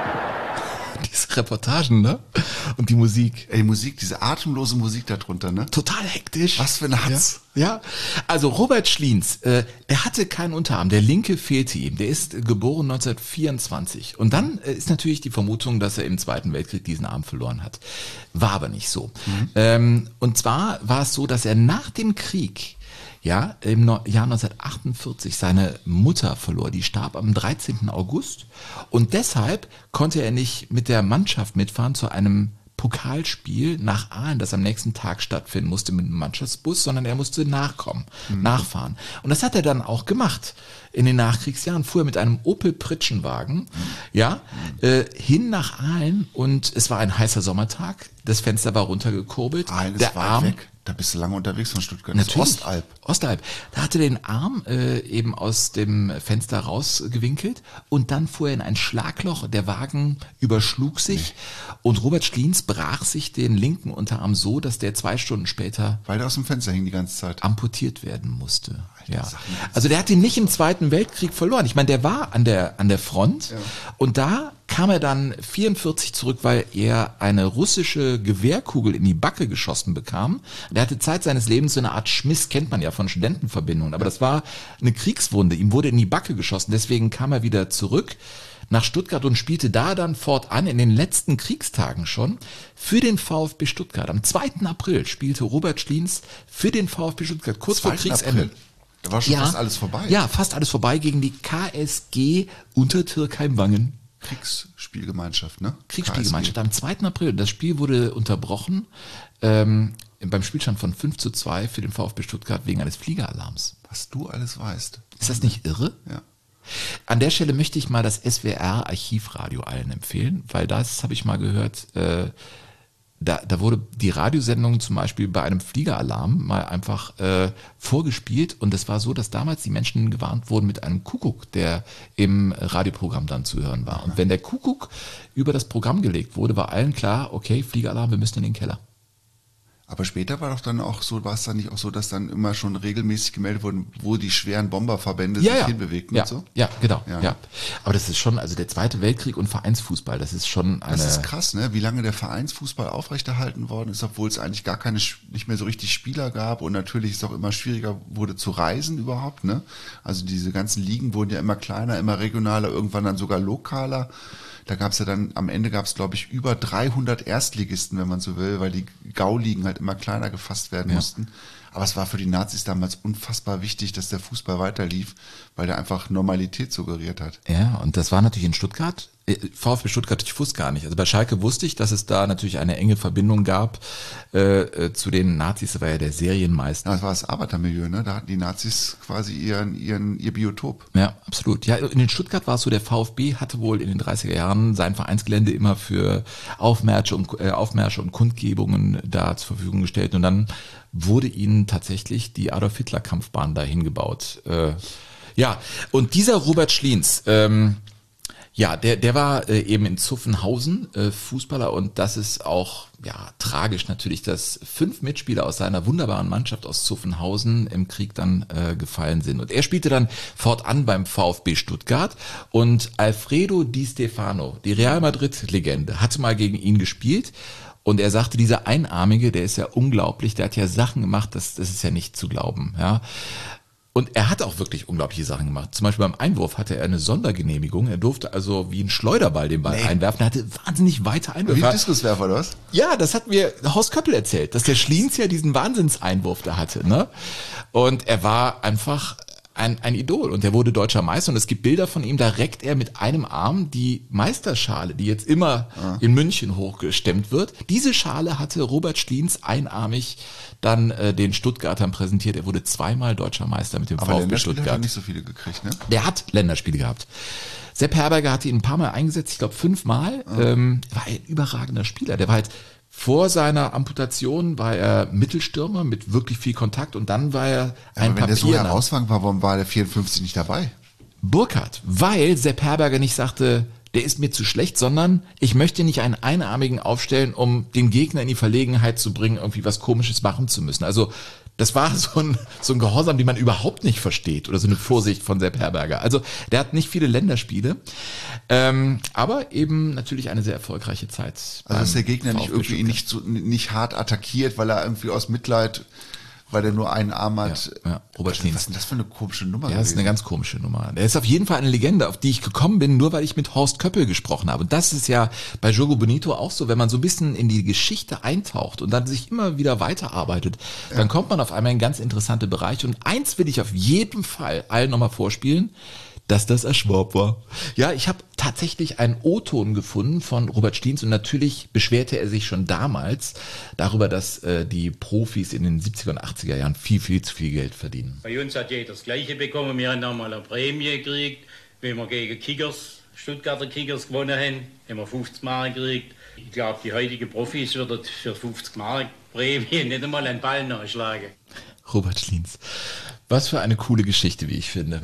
Diese Reportagen, ne? Und die Musik. Ey, die Musik, diese atemlose Musik darunter, ne? Total hektisch. Was für ein Hatz. Ja, ja. Also Robert Schliens, äh, er hatte keinen Unterarm, der linke fehlte ihm. Der ist geboren neunzehnhundertvierundzwanzig. Und dann äh, ist natürlich die Vermutung, dass er im Zweiten Weltkrieg diesen Arm verloren hat. War aber nicht so. Mhm. Ähm, und zwar war es so, dass er nach dem Krieg, ja, im Jahr neunzehnhundertachtundvierzig seine Mutter verlor. Die starb am dreizehnten August. Und deshalb konnte er nicht mit der Mannschaft mitfahren zu einem Pokalspiel nach Aalen, das am nächsten Tag stattfinden musste mit einem Mannschaftsbus, sondern er musste nachkommen, mhm. nachfahren. Und das hat er dann auch gemacht. In den Nachkriegsjahren fuhr er mit einem Opel Pritschenwagen, mhm. ja, äh, hin nach Aalen und es war ein heißer Sommertag. Das Fenster war runtergekurbelt. Aalen ist der weit Arm, weg. Da bist du lange unterwegs von Stuttgart. Natürlich. Das ist Ostalb. Ostalb. Da hatte er den Arm äh, eben aus dem Fenster rausgewinkelt und dann fuhr er in ein Schlagloch. Der Wagen überschlug sich nee. und Robert Schliens brach sich den linken Unterarm so, dass der zwei Stunden später weil der aus dem Fenster hing die ganze Zeit amputiert werden musste. Alter, ja. Also der hat ihn nicht im Zweiten Weltkrieg verloren. Ich meine, der war an der an der Front ja. und da kam er dann vierundvierzig zurück, weil er eine russische Gewehrkugel in die Backe geschossen bekam. Der hatte Zeit seines Lebens so eine Art Schmiss, kennt man ja von Studentenverbindungen, aber das war eine Kriegswunde. Ihm wurde in die Backe geschossen, deswegen kam er wieder zurück nach Stuttgart und spielte da dann fortan in den letzten Kriegstagen schon für den VfB Stuttgart. Am zweiten April spielte Robert Schliens für den VfB Stuttgart, kurz vor Kriegsende. April. Da war schon ja, fast alles vorbei. Ja, fast alles vorbei gegen die K S G Untertürkheim-Wangen. Kriegsspielgemeinschaft, ne? Kriegsspielgemeinschaft am zweiten April. Das Spiel wurde unterbrochen ähm, beim Spielstand von fünf zu zwei für den VfB Stuttgart wegen eines Fliegeralarms. Was du alles weißt. Ist das nicht irre? Ja. An der Stelle möchte ich mal das S W R Archivradio allen empfehlen, weil das habe ich mal gehört, äh, da, da wurde die Radiosendung zum Beispiel bei einem Fliegeralarm mal einfach äh, vorgespielt und es war so, dass damals die Menschen gewarnt wurden mit einem Kuckuck, der im Radioprogramm dann zu hören war. Und wenn der Kuckuck über das Programm gelegt wurde, war allen klar, okay, Fliegeralarm, wir müssen in den Keller. Aber später war doch dann auch so, war es dann nicht auch so, dass dann immer schon regelmäßig gemeldet wurden, wo die schweren Bomberverbände Ja, sich ja. hinbewegten Ja, und so? ja, genau. Ja. Ja. Aber das ist schon, also der Zweite Weltkrieg und Vereinsfußball, das ist schon eine... Das ist krass, ne? Wie lange der Vereinsfußball aufrechterhalten worden ist, obwohl es eigentlich gar keine, nicht mehr so richtig Spieler gab und natürlich es auch immer schwieriger wurde zu reisen überhaupt, ne? Also diese ganzen Ligen wurden ja immer kleiner, immer regionaler, irgendwann dann sogar lokaler. Da gab es ja dann, am Ende gab es, glaube ich, über dreihundert Erstligisten, wenn man so will, weil die Gauligen halt immer kleiner gefasst werden Ja. mussten. Aber es war für die Nazis damals unfassbar wichtig, dass der Fußball weiterlief, weil der einfach Normalität suggeriert hat. Ja, und das war natürlich in Stuttgart. Äh, VfB Stuttgart, ich wusste gar nicht. Also bei Schalke wusste ich, dass es da natürlich eine enge Verbindung gab äh, äh, zu den Nazis. Das war ja der Serienmeister. Ja, das war das Arbeitermilieu, ne? Da hatten die Nazis quasi ihren, ihren, ihr Biotop. Ja, absolut. Ja, in Stuttgart war es so, der VfB hatte wohl in den dreißiger Jahren sein Vereinsgelände immer für Aufmärsche und, äh, Aufmärsche und Kundgebungen da zur Verfügung gestellt. Und dann wurde ihnen tatsächlich die Adolf-Hitler-Kampfbahn dahin gebaut. Äh, ja, und dieser Robert Schliens, ähm, ja, der, der war äh, eben in Zuffenhausen äh, Fußballer und das ist auch ja tragisch natürlich, dass fünf Mitspieler aus seiner wunderbaren Mannschaft aus Zuffenhausen im Krieg dann äh, gefallen sind. Und er spielte dann fortan beim VfB Stuttgart und Alfredo Di Stefano, die Real Madrid-Legende, hatte mal gegen ihn gespielt. Und er sagte, dieser Einarmige, der ist ja unglaublich, der hat ja Sachen gemacht, das, das ist ja nicht zu glauben, ja. Und er hat auch wirklich unglaubliche Sachen gemacht. Zum Beispiel beim Einwurf hatte er eine Sondergenehmigung. Er durfte also wie ein Schleuderball den Ball Nee. einwerfen. Er hatte wahnsinnig weite Einwürfe. Wie ein Diskuswerfer, oder was? Ja, das hat mir Horst Köppel erzählt, dass der Schliens ja diesen Wahnsinnseinwurf da hatte, ne? Und er war einfach ein, ein Idol und der wurde deutscher Meister und es gibt Bilder von ihm, da reckt er mit einem Arm die Meisterschale, die jetzt immer Ah. in München hochgestemmt wird. Diese Schale hatte Robert Schliens einarmig dann äh, den Stuttgartern präsentiert. Er wurde zweimal deutscher Meister mit dem Aber VfB Länderspiele hat er Stuttgart. nicht so viele gekriegt, ne? Der hat Länderspiele gehabt. Sepp Herberger hatte ihn ein paar Mal eingesetzt, ich glaube fünfmal. Ähm, war ein überragender Spieler. Der war halt vor seiner Amputation war er Mittelstürmer mit wirklich viel Kontakt und dann war er ein Aber wenn der so Papier. herausragend war, warum war der vierundfünfzig nicht dabei? Burkhardt, weil Sepp Herberger nicht sagte, der ist mir zu schlecht, sondern ich möchte nicht einen Einarmigen aufstellen, um den Gegner in die Verlegenheit zu bringen, irgendwie was Komisches machen zu müssen. Also das war so ein, so ein Gehorsam, den man überhaupt nicht versteht oder so eine Vorsicht von Sepp Herberger. Also der hat nicht viele Länderspiele, ähm, aber eben natürlich eine sehr erfolgreiche Zeit. Also dass beim der Gegner nicht VfB irgendwie ihn nicht, so, nicht hart attackiert, weil er irgendwie aus Mitleid, weil er nur einen Arm hat. Ja, ja, Robert was Schliens. ist denn das für eine komische Nummer Ja, das ist gewesen? eine ganz komische Nummer. Der ist auf jeden Fall eine Legende, auf die ich gekommen bin, nur weil ich mit Horst Köppel gesprochen habe. Und das ist ja bei Jogo Bonito auch so, wenn man so ein bisschen in die Geschichte eintaucht und dann sich immer wieder weiterarbeitet, dann kommt man auf einmal in ganz interessante Bereiche. Und eins will ich auf jeden Fall allen nochmal vorspielen, dass das Aschwab war. Ja, ich habe tatsächlich einen O-Ton gefunden von Robert Schliens und natürlich beschwerte er sich schon damals darüber, dass äh, die Profis in den siebziger und achtziger Jahren viel, viel zu viel Geld verdienen. Bei uns hat jeder das Gleiche bekommen. Wir haben damals eine Prämie gekriegt, wenn wir gegen Kickers, Stuttgarter Kickers gewonnen haben, haben wir fünfzig Mark gekriegt. Ich glaube, die heutigen Profis würden für fünfzig Mark Prämie nicht einmal einen Ball nachschlagen. Robert Schliens. Was für eine coole Geschichte, wie ich finde.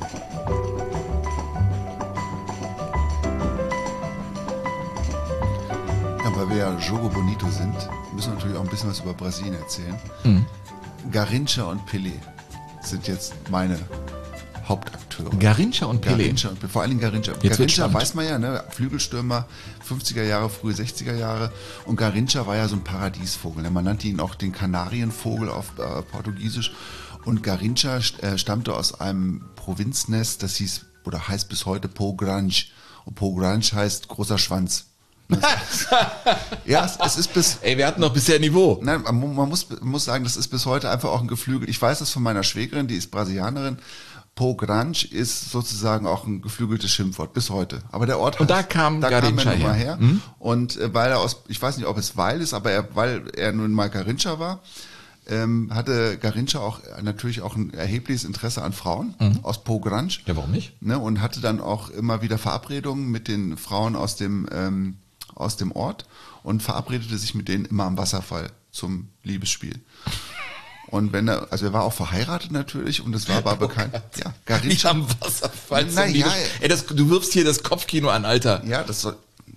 Ja, weil wir ja Jogo Bonito sind, müssen wir natürlich auch ein bisschen was über Brasilien erzählen. Mhm. Garrincha und Pelé sind jetzt meine Hauptakteure. Garrincha und Pelé. Garrincha und vor allen Dingen Garrincha. wird's Garrincha spannend. weiß man ja, ne, Flügelstürmer, fünfziger Jahre, frühe sechziger Jahre. Und Garrincha war ja so ein Paradiesvogel. Man nannte ihn auch den Kanarienvogel auf äh, Portugiesisch. Und Garrincha äh, stammte aus einem Provinznest, das hieß oder heißt bis heute Pogrange. Und Pogrange heißt großer Schwanz. Ja, es, es ist bis... Ey, wir hatten noch bisher Niveau. Nein, man, man muss, man muss sagen, das ist bis heute einfach auch ein Geflügel. Ich weiß das von meiner Schwägerin, die ist Brasilianerin. Pogrange ist sozusagen auch ein geflügeltes Schimpfwort bis heute. Aber der Ort Und da heißt- kam da kam er Garrincha nun mal her. her. Mhm. Und äh, weil er aus, ich weiß nicht, ob es weil ist, aber er, weil er nun mal Garrincha war, ähm, hatte Garrincha auch äh, natürlich auch ein erhebliches Interesse an Frauen aus Pogrange. Ja, warum nicht? Ne, und hatte dann auch immer wieder Verabredungen mit den Frauen aus dem, ähm, aus dem Ort und verabredete sich mit denen immer am Wasserfall zum Liebesspiel. Und wenn er, also er war auch verheiratet natürlich und es war aber bekannt. Ja, Nicht Garrincha. am Wasserfall. zum Na ja, Liebes- Ey, das, du wirfst hier das Kopfkino an, Alter. Ja, das soll,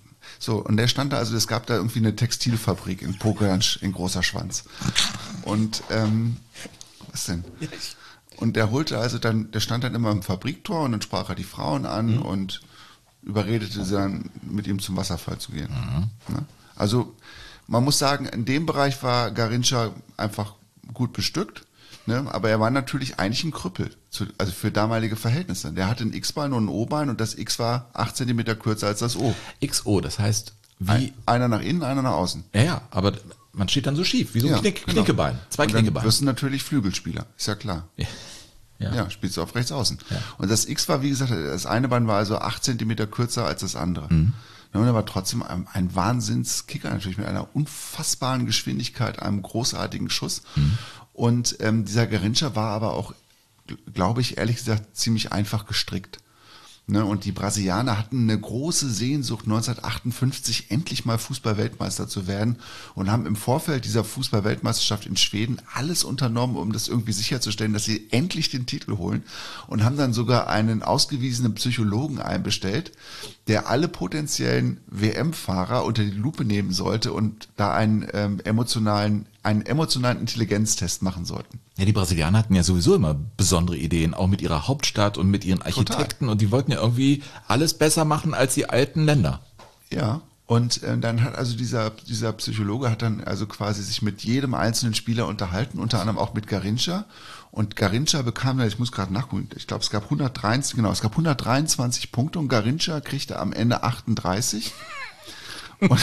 So, und der stand da, also es gab da irgendwie eine Textilfabrik in Pogranj, in Großer Schwanz. Und, ähm, was denn? Und der holte also dann, der stand dann immer im Fabriktor und dann sprach er die Frauen an mhm. und überredete sie dann, mit ihm zum Wasserfall zu gehen. Mhm. Ne? Also, man muss sagen, in dem Bereich war Garrincha einfach gut bestückt. Ne, aber er war natürlich eigentlich ein Krüppel, zu, also für damalige Verhältnisse. Der hatte ein X-Bein und ein O-Bein und das X war acht Zentimeter kürzer als das O. X O, das heißt, wie... Ein, einer nach innen, einer nach außen. Ja, ja, aber man steht dann so schief, wie so ein ja, Knick, genau. Knickebein, zwei und Knickebeine. Dann wirst du natürlich Flügelspieler, ist ja klar. Ja, ja. ja spielst du auf rechts außen. Ja. Und das X war, wie gesagt, das eine Bein war also acht Zentimeter kürzer als das andere. Mhm. Und er war trotzdem ein, ein Wahnsinnskicker, natürlich mit einer unfassbaren Geschwindigkeit, einem großartigen Schuss. Mhm. Und ähm, dieser Garrincha war aber auch, glaube ich, ehrlich gesagt, ziemlich einfach gestrickt. Ne? Und die Brasilianer hatten eine große Sehnsucht, neunzehnhundertachtundfünfzig endlich mal Fußball-Weltmeister zu werden und haben im Vorfeld dieser Fußball-Weltmeisterschaft in Schweden alles unternommen, um das irgendwie sicherzustellen, dass sie endlich den Titel holen und haben dann sogar einen ausgewiesenen Psychologen einbestellt, der alle potenziellen W M-Fahrer unter die Lupe nehmen sollte und da einen ähm, emotionalen einen emotionalen Intelligenztest machen sollten. Ja, die Brasilianer hatten ja sowieso immer besondere Ideen, auch mit ihrer Hauptstadt und mit ihren Architekten. Total. Und die wollten ja irgendwie alles besser machen als die alten Länder. Ja, und äh, dann hat also dieser, dieser Psychologe hat dann also quasi sich mit jedem einzelnen Spieler unterhalten, unter anderem auch mit Garrincha. Und Garrincha bekam, ich muss gerade nachgucken, ich glaube es gab hundertdreiundzwanzig, genau, es gab hundertdreiundzwanzig Punkte und Garrincha kriegte am Ende achtunddreißig. Und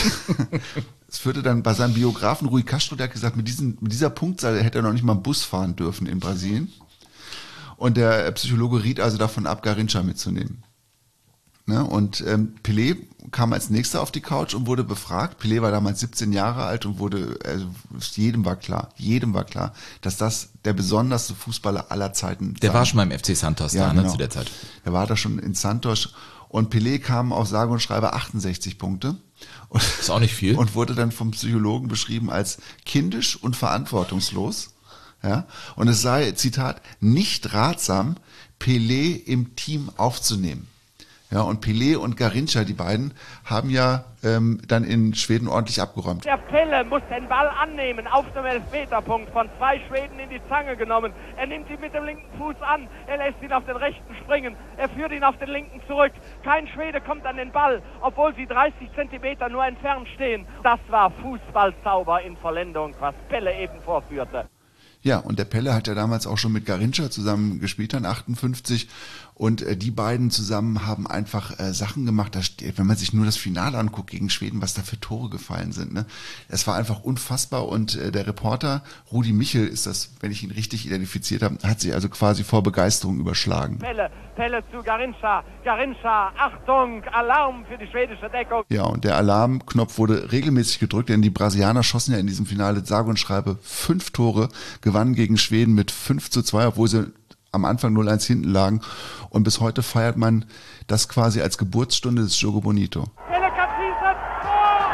es führte dann bei seinem Biografen Rui Castro, der hat gesagt, mit, diesen, mit dieser Punktzahl hätte er noch nicht mal einen Bus fahren dürfen in Brasilien. Und der Psychologe riet also davon ab, Garrincha mitzunehmen. Ne? Und ähm, Pelé kam als nächster auf die Couch und wurde befragt. Pelé war damals siebzehn Jahre alt und wurde, also jedem war klar, jedem war klar, dass das der besonderste Fußballer aller Zeiten Der war war schon mal im F C Santos ja, da, genau. ne, zu der Zeit. Er war da schon in Santos. Und Pelé kam auf sage und schreibe achtundsechzig Punkte. Und, ist auch nicht viel. Und wurde dann vom Psychologen beschrieben als kindisch und verantwortungslos. Ja. Und es sei, Zitat, nicht ratsam, Pelé im Team aufzunehmen. Ja, und Pelé und Garrincha, die beiden, haben ja ähm, dann in Schweden ordentlich abgeräumt. Der Pelle muss den Ball annehmen, auf dem Elfmeterpunkt, von zwei Schweden in die Zange genommen. Er nimmt ihn mit dem linken Fuß an, er lässt ihn auf den rechten springen, er führt ihn auf den linken zurück. Kein Schwede kommt an den Ball, obwohl sie dreißig Zentimeter nur entfernt stehen. Das war Fußballzauber in Vollendung, was Pelle eben vorführte. Ja, und der Pelle hat ja damals auch schon mit Garrincha zusammen gespielt, dann achtundfünfzig. Und äh, die beiden zusammen haben einfach äh, Sachen gemacht, da steht, wenn man sich nur das Finale anguckt gegen Schweden, was da für Tore gefallen sind. Ne? Es war einfach unfassbar. Und äh, der Reporter, Rudi Michel ist das, wenn ich ihn richtig identifiziert habe, hat sich also quasi vor Begeisterung überschlagen. Pelle, Pelle zu Garrincha, Garrincha, Achtung, Alarm für die schwedische Deckung. Ja, und der Alarmknopf wurde regelmäßig gedrückt, denn die Brasilianer schossen ja in diesem Finale sage und schreibe fünf Tore, gewannen gegen Schweden mit fünf zu zwei, obwohl sie am Anfang null eins hinten lagen. Und bis heute feiert man das quasi als Geburtsstunde des Jogo Bonito. Pelle kann schießen, Tor!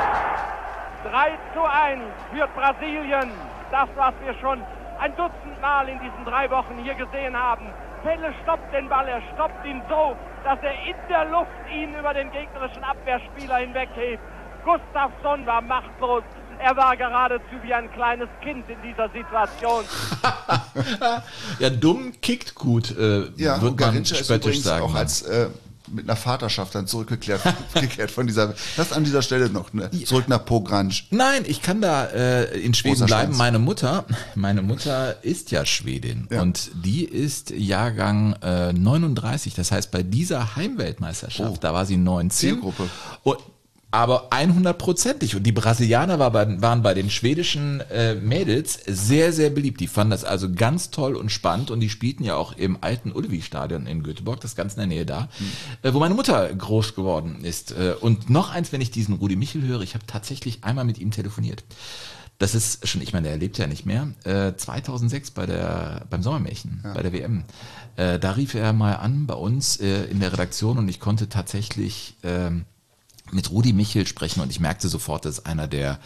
drei zu eins führt Brasilien. Das, was wir schon ein Dutzend Mal in diesen drei Wochen hier gesehen haben. Pelle stoppt den Ball, er stoppt ihn so, dass er in der Luft ihn über den gegnerischen Abwehrspieler hinweghebt. Gustafsson war machtlos. Er war geradezu wie ein kleines Kind in dieser Situation. Ja, dumm kickt gut, äh, ja, wird man spöttisch sagen. Auch als äh, mit einer Vaterschaft dann zurückgekehrt gekehrt von dieser. Das an dieser Stelle noch ne, zurück nach Pogranj. Nein, ich kann da äh, in Schweden Großer bleiben. Schwanz. Meine Mutter, meine Mutter ist ja Schwedin Ja. und die ist Jahrgang äh, neununddreißig. Das heißt, bei dieser Heimweltmeisterschaft, Oh. da war sie neunzehn. Zielgruppe. Und, aber hundertprozentig. Und die Brasilianer war bei, waren bei den schwedischen äh, Mädels sehr, sehr beliebt. Die fanden das also ganz toll und spannend. Und die spielten ja auch im alten Ullevi-Stadion in Göteborg, das ist ganz in der Nähe da, mhm. äh, wo meine Mutter groß geworden ist. Äh, und noch eins, wenn ich diesen Rudi Michel höre, ich habe tatsächlich einmal mit ihm telefoniert. Das ist schon, ich meine, er lebt ja nicht mehr, äh, zweitausendsechs bei der, beim Sommermärchen, ja. bei der W M. Äh, da rief er mal an bei uns äh, in der Redaktion und ich konnte tatsächlich... Ähm, mit Rudi Michel sprechen und ich merkte sofort, das ist einer der,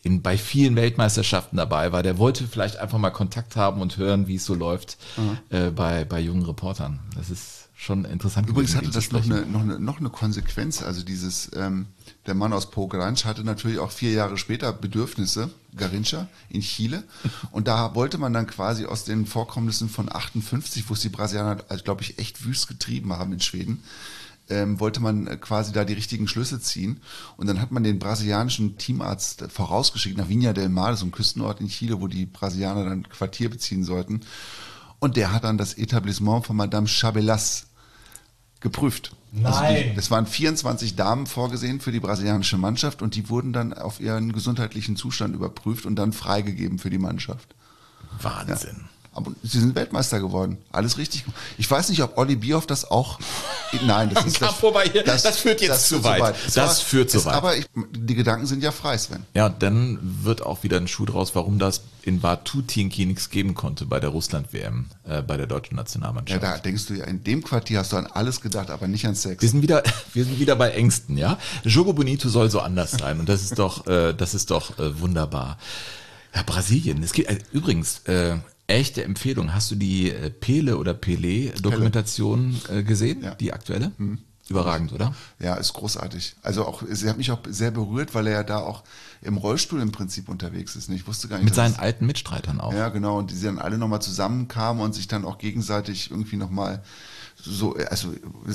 in, bei vielen Weltmeisterschaften dabei war. Der wollte vielleicht einfach mal Kontakt haben und hören, wie es so läuft äh, bei, bei jungen Reportern. Das ist schon interessant. Übrigens hatte gewesen, das noch eine, noch, eine, noch eine Konsequenz. Also dieses, ähm, der Mann aus Pogaranch hatte natürlich auch vier Jahre später Bedürfnisse, Garrincha, in Chile. Und da wollte man dann quasi aus den Vorkommnissen von achtundfünfzig, wo es die Brasilianer, also, glaube ich, echt wüst getrieben haben in Schweden, ähm, wollte man quasi da die richtigen Schlüsse ziehen. Und dann hat man den brasilianischen Teamarzt vorausgeschickt nach Viña del Mar, so ein Küstenort in Chile, wo die Brasilianer dann Quartier beziehen sollten. Und der hat dann das Etablissement von Madame Chabelas geprüft. Nein. Also die, es waren vierundzwanzig Damen vorgesehen für die brasilianische Mannschaft und die wurden dann auf ihren gesundheitlichen Zustand überprüft und dann freigegeben für die Mannschaft. Wahnsinn. Ja. Aber sie sind Weltmeister geworden. Alles richtig. Ich weiß nicht, ob Olli Bierhoff das auch... Nein, das ist... Das, vorbei hier. Das, das führt jetzt das zu führt weit. weit. Das war, führt zu ist, weit. Aber ich, die Gedanken sind ja frei, Sven. Ja, dann wird auch wieder ein Schuh draus, warum das in Vatutinki nichts geben konnte bei der Russland-W M, äh, bei der deutschen Ja, Nationalmannschaft. da denkst du ja, in dem Quartier hast du an alles gedacht, aber nicht an Sex. Wir sind wieder, wir sind wieder bei Ängsten, ja. Jogo Bonito soll so anders sein und das ist doch, äh, das ist doch äh, wunderbar. Ja, Brasilien. Es gibt äh, übrigens äh, echte Empfehlung. Hast du die äh, Pele oder Pelé-Dokumentation äh, gesehen? Ja. Die aktuelle? Hm. Überragend, oder? Ja, ist großartig. Also auch, sie hat mich auch sehr berührt, weil er ja da auch im Rollstuhl im Prinzip unterwegs ist. Ich wusste gar nicht. Mit seinen es, alten Mitstreitern auch. Ja, genau. Und die dann alle nochmal zusammenkamen und sich dann auch gegenseitig irgendwie nochmal so, also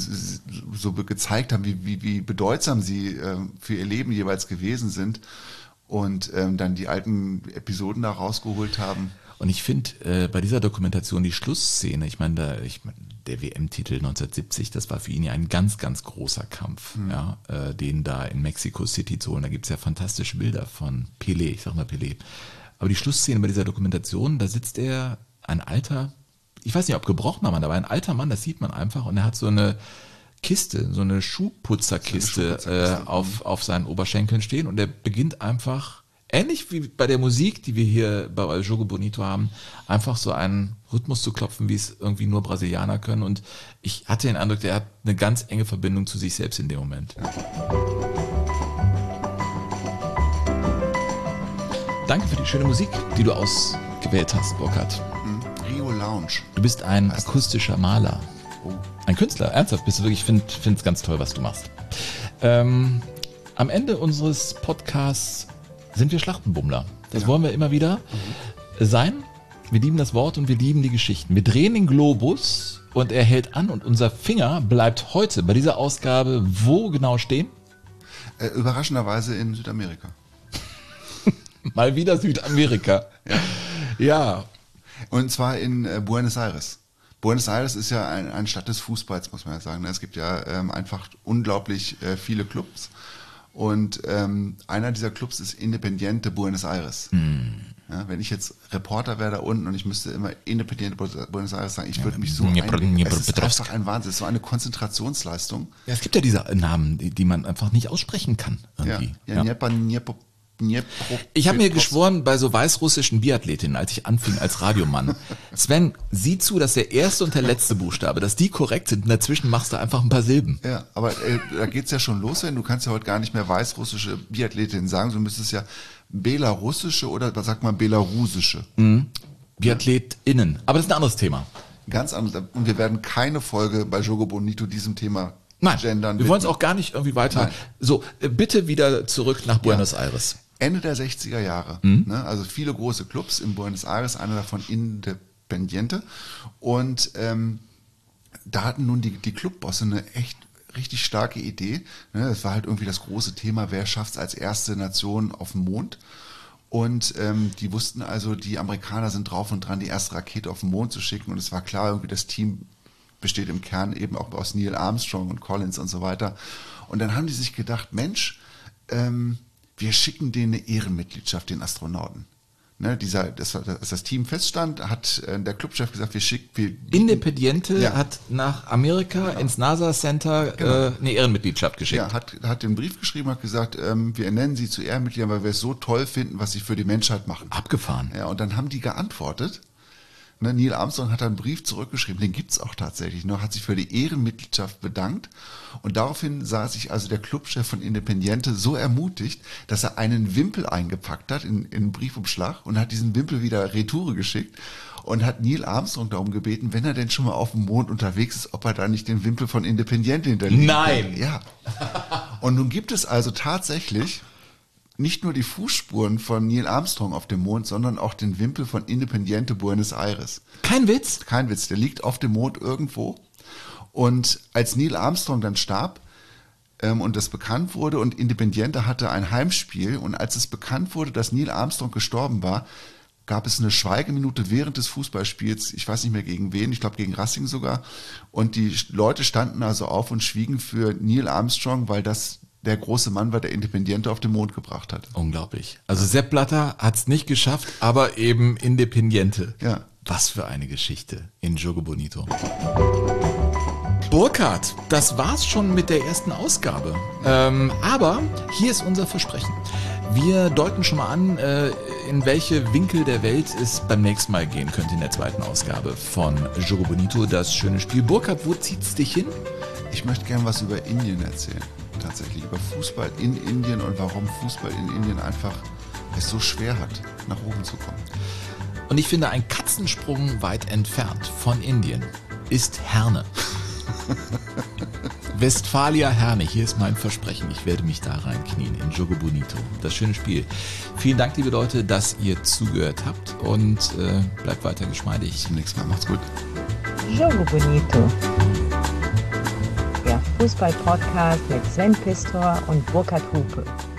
so gezeigt haben, wie, wie, wie bedeutsam sie äh, für ihr Leben jeweils gewesen sind und ähm, dann die alten Episoden da rausgeholt haben. Und ich finde äh, bei dieser Dokumentation die Schlussszene, ich meine, da, ich mein, der W M-Titel neunzehnhundertsiebzig, das war für ihn ja ein ganz, ganz großer Kampf, mhm. ja, äh, den da in Mexico City zu holen. Da gibt's ja fantastische Bilder von Pelé, ich sag mal Pelé. Aber die Schlussszene bei dieser Dokumentation, da sitzt er, ein alter, ich weiß nicht, ob gebrochener Mann, aber ein alter Mann, das sieht man einfach, und er hat so eine Kiste, so eine Schuhputzerkiste, so eine Schuhputzerkiste. Äh, auf, auf seinen Oberschenkeln stehen, und er beginnt einfach, ähnlich wie bei der Musik, die wir hier bei Jogo Bonito haben, einfach so einen Rhythmus zu klopfen, wie es irgendwie nur Brasilianer können. Und ich hatte den Eindruck, der hat eine ganz enge Verbindung zu sich selbst in dem Moment. Danke für die schöne Musik, die du ausgewählt hast, Burkhard. Rio Lounge. Du bist ein akustischer Maler. Oh. Ein Künstler, ernsthaft bist du wirklich. Ich finde es ganz toll, was du machst. Ähm, am Ende unseres Podcasts sind wir Schlachtenbummler. Das ja. wollen wir immer wieder mhm. sein. Wir lieben das Wort und wir lieben die Geschichten. Wir drehen den Globus und er hält an, und unser Finger bleibt heute bei dieser Ausgabe wo genau stehen? Äh, überraschenderweise in Südamerika. Mal wieder Südamerika. Ja. ja. Und zwar in äh, Buenos Aires. Buenos Aires ist ja ein, eine Stadt des Fußballs, muss man ja sagen. Es gibt ja ähm, einfach unglaublich äh, viele Clubs. Und ähm, einer dieser Clubs ist Independiente Buenos Aires. Mm. Ja, wenn ich jetzt Reporter wäre da unten und ich müsste immer Independiente Buenos Aires sagen, ich würde mich so ja, ein, es ist einfach ein Wahnsinn, es ist so eine Konzentrationsleistung. Ja, es gibt ja diese Namen, die, die man einfach nicht aussprechen kann. Irgendwie. Ja, ja, ja. Dnieper, Dnieper, Ich habe mir geschworen, bei so weißrussischen Biathletinnen, als ich anfing als Radiomann, Sven, sieh zu, dass der erste und der letzte Buchstabe, dass die korrekt sind, und dazwischen machst du einfach ein paar Silben. Ja, aber äh, da geht's ja schon los, wenn du kannst ja heute gar nicht mehr weißrussische Biathletinnen sagen, du müsstest ja belarussische oder was sagt man, belarusische. Mhm. BiathletInnen, aber das ist ein anderes Thema. Ganz anderes, und wir werden keine Folge bei Jogo Bonito diesem Thema Nein, gendern. Wir wollen es auch gar nicht irgendwie weiter. Nein. So, bitte wieder zurück nach Buenos ja. Aires. Ende der sechziger Jahre. Mhm. Ne? Also viele große Clubs in Buenos Aires, einer davon Independiente. Und ähm, da hatten nun die, die Clubbosse eine echt richtig starke Idee. Ne? Das war halt irgendwie das große Thema, wer schafft es als erste Nation auf dem Mond. Und ähm, die wussten also, die Amerikaner sind drauf und dran, die erste Rakete auf den Mond zu schicken. Und es war klar, irgendwie das Team besteht im Kern eben auch aus Neil Armstrong und Collins und so weiter. Und dann haben die sich gedacht, Mensch, ähm, wir schicken denen eine Ehrenmitgliedschaft, den Astronauten. Ne, dieser, das, als das Team feststand, hat äh, der Clubchef gesagt, wir schicken... Wir Independiente ja. hat nach Amerika genau. ins NASA Center genau. äh, eine Ehrenmitgliedschaft geschickt. Ja, hat, hat den Brief geschrieben, hat gesagt, ähm, wir ernennen sie zu Ehrenmitgliedern, weil wir es so toll finden, was sie für die Menschheit machen. Abgefahren. Ja, und dann haben die geantwortet Ne, Neil Armstrong hat einen Brief zurückgeschrieben, den gibt's auch tatsächlich noch, hat sich für die Ehrenmitgliedschaft bedankt und daraufhin sah sich also der Clubchef von Independiente so ermutigt, dass er einen Wimpel eingepackt hat in, in einen Briefumschlag und hat diesen Wimpel wieder retour geschickt und hat Neil Armstrong darum gebeten, wenn er denn schon mal auf dem Mond unterwegs ist, ob er da nicht den Wimpel von Independiente hinterlegt. Nein! Ja. Und nun gibt es also tatsächlich nicht nur die Fußspuren von Neil Armstrong auf dem Mond, sondern auch den Wimpel von Independiente Buenos Aires. Kein Witz? Kein Witz, der liegt auf dem Mond irgendwo. Und als Neil Armstrong dann starb ähm, und das bekannt wurde und Independiente hatte ein Heimspiel und als es bekannt wurde, dass Neil Armstrong gestorben war, gab es eine Schweigeminute während des Fußballspiels, ich weiß nicht mehr gegen wen, ich glaube gegen Racing sogar. Und die Leute standen also auf und schwiegen für Neil Armstrong, weil das der große Mann war, der Independiente auf den Mond gebracht hat. Unglaublich. Also Sepp Blatter hat es nicht geschafft, aber eben Independiente. Ja. Was für eine Geschichte in Jogo Bonito. Burkhard, das war's schon mit der ersten Ausgabe. Ähm, aber hier ist unser Versprechen. Wir deuten schon mal an, äh, in welche Winkel der Welt es beim nächsten Mal gehen könnte in der zweiten Ausgabe von Jogo Bonito, das schöne Spiel. Burkhard, wo zieht's dich hin? Ich möchte gerne was über Indien erzählen. Tatsächlich über Fußball in Indien und warum Fußball in Indien einfach es so schwer hat, nach oben zu kommen. Und ich finde, ein Katzensprung weit entfernt von Indien ist Herne. Westfalia Herne, hier ist mein Versprechen. Ich werde mich da reinknien in Jogo Bonito, das schöne Spiel. Vielen Dank, liebe Leute, dass ihr zugehört habt und äh, bleibt weiter geschmeidig. Bis zum nächsten Mal. Macht's gut. Jogo Bonito. Der Fußball-Podcast mit Sven Pistor und Burkhard Hupe.